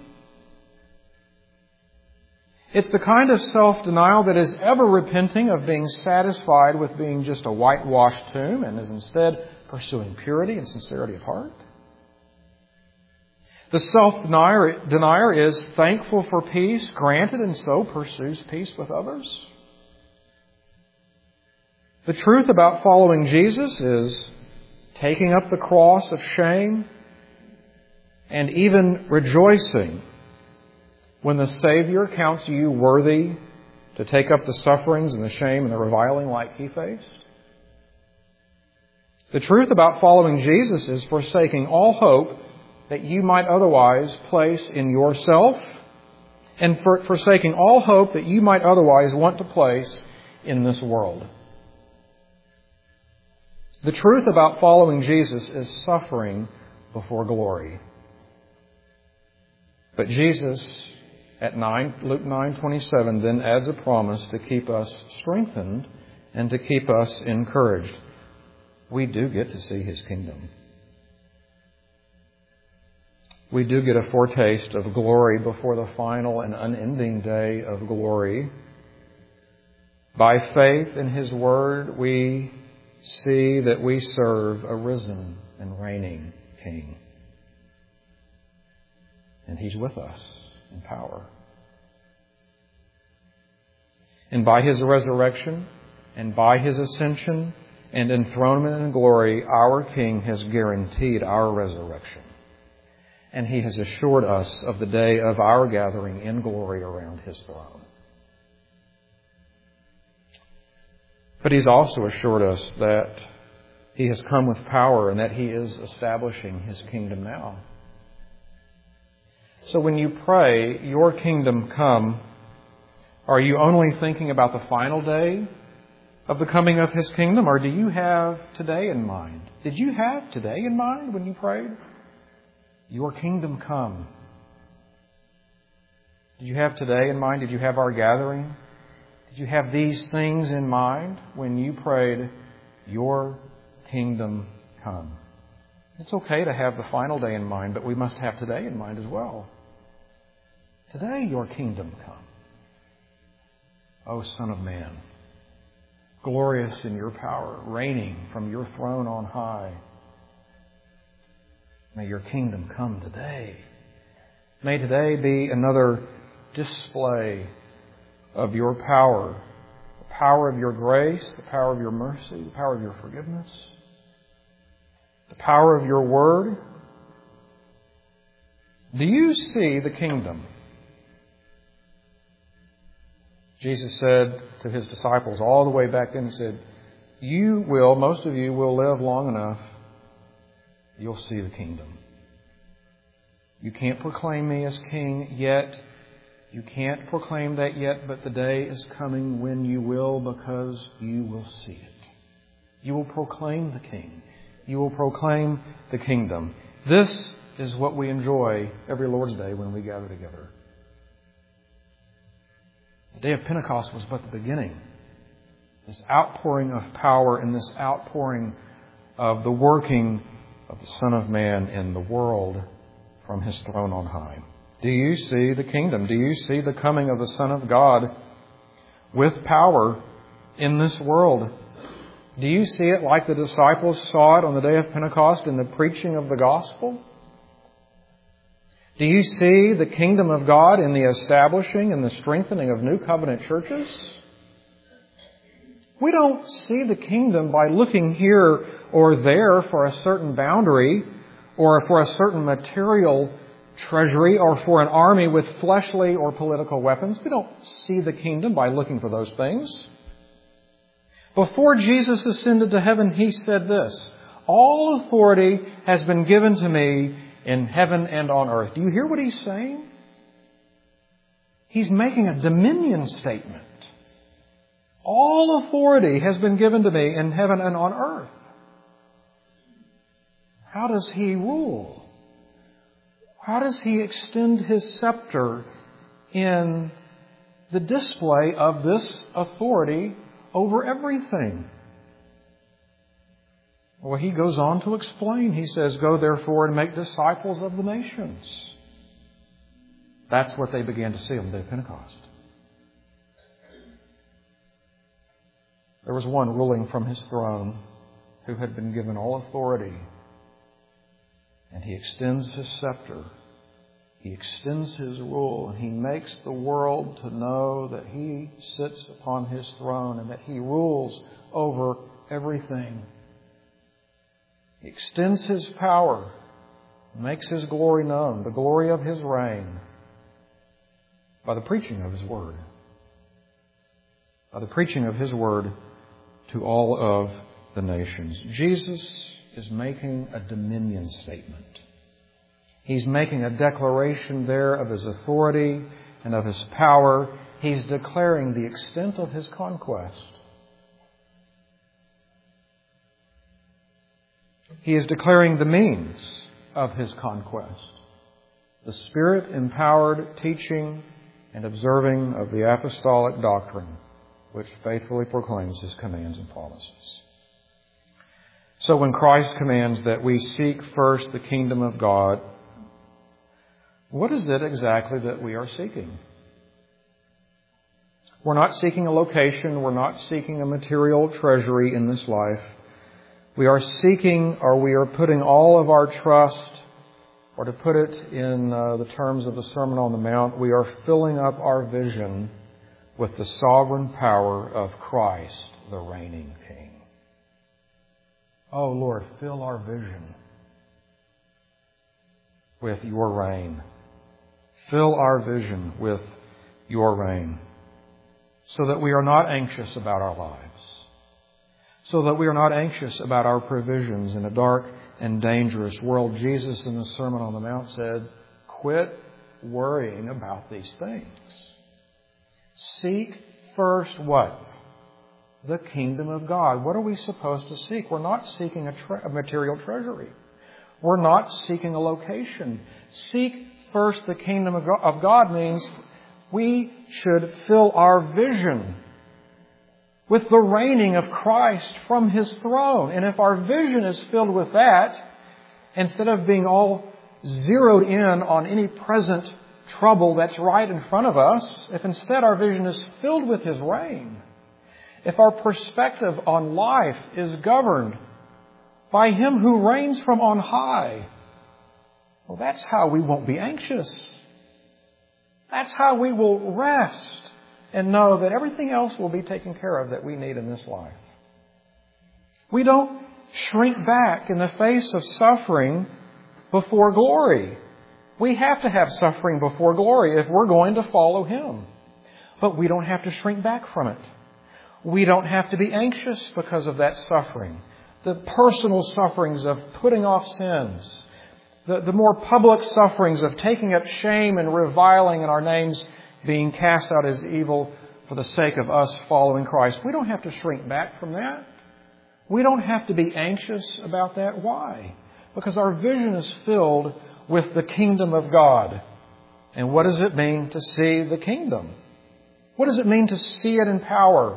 It's the kind of self-denial that is ever repenting of being satisfied with being just a whitewashed tomb and is instead pursuing purity and sincerity of heart. The self-denier is thankful for peace granted and so pursues peace with others. The truth about following Jesus is taking up the cross of shame and even rejoicing when the Savior counts you worthy to take up the sufferings and the shame and the reviling like He faced. The truth about following Jesus is forsaking all hope that you might otherwise place in yourself and for forsaking all hope that you might otherwise want to place in this world. The truth about following Jesus is suffering before glory. But Jesus, at Luke nine twenty-seven, then adds a promise to keep us strengthened and to keep us encouraged. We do get to see His kingdom. We do get a foretaste of glory before the final and unending day of glory. By faith in His Word, we see that we serve a risen and reigning King. And He's with us in power. And by His resurrection and by His ascension and enthronement in glory, our King has guaranteed our resurrection. And He has assured us of the day of our gathering in glory around His throne. But He's also assured us that He has come with power and that He is establishing His kingdom now. So when you pray, "Your kingdom come," are you only thinking about the final day of the coming of His kingdom, or do you have today in mind? Did you have today in mind when you prayed? Your kingdom come. Did you have today in mind? Did you have our gathering? Did you have these things in mind when you prayed, "Your kingdom come"? It's okay to have the final day in mind, but we must have today in mind as well. Today, your kingdom come. O Son of Man, glorious in your power, reigning from your throne on high. May your kingdom come today. May today be another display of your power, the power of your grace, the power of your mercy, the power of your forgiveness, the power of your word. Do you see the kingdom? Jesus said to His disciples all the way back then, He said, you will, most of you will live long enough, you'll see the kingdom. You can't proclaim me as king yet. You can't proclaim that yet, but the day is coming when you will, because you will see it. You will proclaim the King. You will proclaim the kingdom. This is what we enjoy every Lord's Day when we gather together. The day of Pentecost was but the beginning. This outpouring of power and this outpouring of the working of the Son of Man in the world from His throne on high. Do you see the kingdom? Do you see the coming of the Son of God with power in this world? Do you see it like the disciples saw it on the day of Pentecost in the preaching of the gospel? Do you see the kingdom of God in the establishing and the strengthening of new covenant churches? We don't see the kingdom by looking here or there for a certain boundary or for a certain material treasury or for an army with fleshly or political weapons. We don't see the kingdom by looking for those things. Before Jesus ascended to heaven, He said this, "All authority has been given to me in heaven and on earth." Do you hear what He's saying? He's making a dominion statement. All authority has been given to me in heaven and on earth. How does He rule? How does He extend His scepter in the display of this authority over everything? Well, He goes on to explain. He says, "Go therefore and make disciples of the nations." That's what they began to see on the day of Pentecost. There was one ruling from His throne who had been given all authority. And He extends His scepter. He extends His rule. And He makes the world to know that He sits upon His throne and that He rules over everything. He extends His power, makes His glory known, the glory of His reign, by the preaching of His Word. By the preaching of His Word to all of the nations. Jesus is making a dominion statement. He's making a declaration there of His authority and of His power. He's declaring the extent of His conquest. He is declaring the means of His conquest. The Spirit-empowered teaching and observing of the apostolic doctrine, which faithfully proclaims His commands and promises. So when Christ commands that we seek first the kingdom of God, what is it exactly that we are seeking? We're not seeking a location. We're not seeking a material treasury in this life. We are seeking, or we are putting all of our trust, or to put it in uh, the terms of the Sermon on the Mount, we are filling up our vision with the sovereign power of Christ, the reigning King. Oh Lord, fill our vision with Your reign. Fill our vision with Your reign, so that we are not anxious about our lives, so that we are not anxious about our provisions in a dark and dangerous world. Jesus in the Sermon on the Mount said, quit worrying about these things. Seek first what? The kingdom of God. What are we supposed to seek? We're not seeking a, tre- a material treasury. We're not seeking a location. Seek first the kingdom of God, of God means we should fill our vision with the reigning of Christ from His throne. And if our vision is filled with that, instead of being all zeroed in on any present trouble that's right in front of us, if instead our vision is filled with His reign, if our perspective on life is governed by Him who reigns from on high, well, that's how we won't be anxious. That's how we will rest and know that everything else will be taken care of that we need in this life. We don't shrink back in the face of suffering before glory. We have to have suffering before glory if we're going to follow Him. But we don't have to shrink back from it. We don't have to be anxious because of that suffering. The personal sufferings of putting off sins. The, the more public sufferings of taking up shame and reviling and our names being cast out as evil for the sake of us following Christ. We don't have to shrink back from that. We don't have to be anxious about that. Why? Because our vision is filled with the kingdom of God. And what does it mean to see the kingdom? What does it mean to see it in power?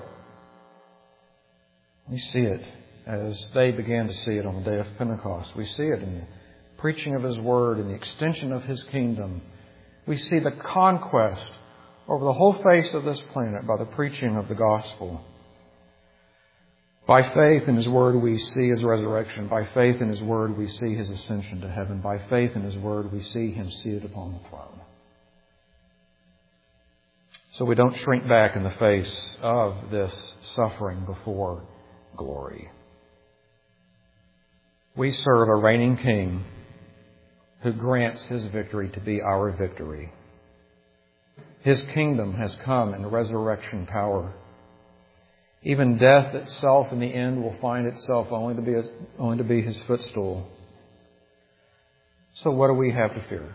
We see it as they began to see it on the day of Pentecost. We see it in the preaching of His Word and the extension of His kingdom. We see the conquest over the whole face of this planet by the preaching of the gospel. By faith in His Word we see His resurrection. By faith in His Word we see His ascension to heaven. By faith in His Word we see Him seated upon the throne. So we don't shrink back in the face of this suffering before glory. We serve a reigning King who grants His victory to be our victory. His kingdom has come in resurrection power. Even death itself in the end will find itself only to be, a, only to be His footstool. So what do we have to fear?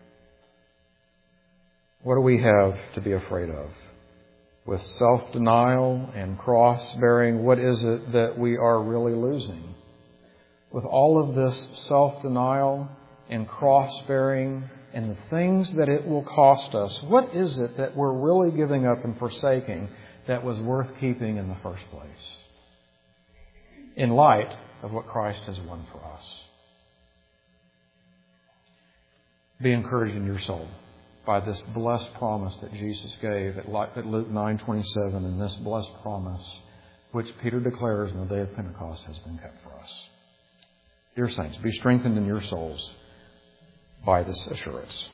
What do we have to be afraid of? With self-denial and cross-bearing, what is it that we are really losing? With all of this self-denial and cross-bearing and the things that it will cost us, what is it that we're really giving up and forsaking that was worth keeping in the first place, in light of what Christ has won for us? Be encouraged in your soul by this blessed promise that Jesus gave at Luke nine twenty-seven, and this blessed promise which Peter declares in the day of Pentecost has been kept for us. Dear saints, be strengthened in your souls by this assurance.